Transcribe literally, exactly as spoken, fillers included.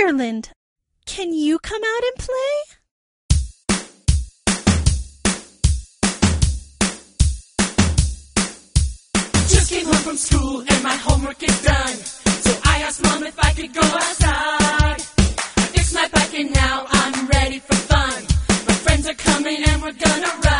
Ireland. Can you come out and play? Just came home from school and my homework is done. So I asked Mom if I could go outside. I fixed my bike and now I'm ready for fun. My friends are coming and we're gonna ride.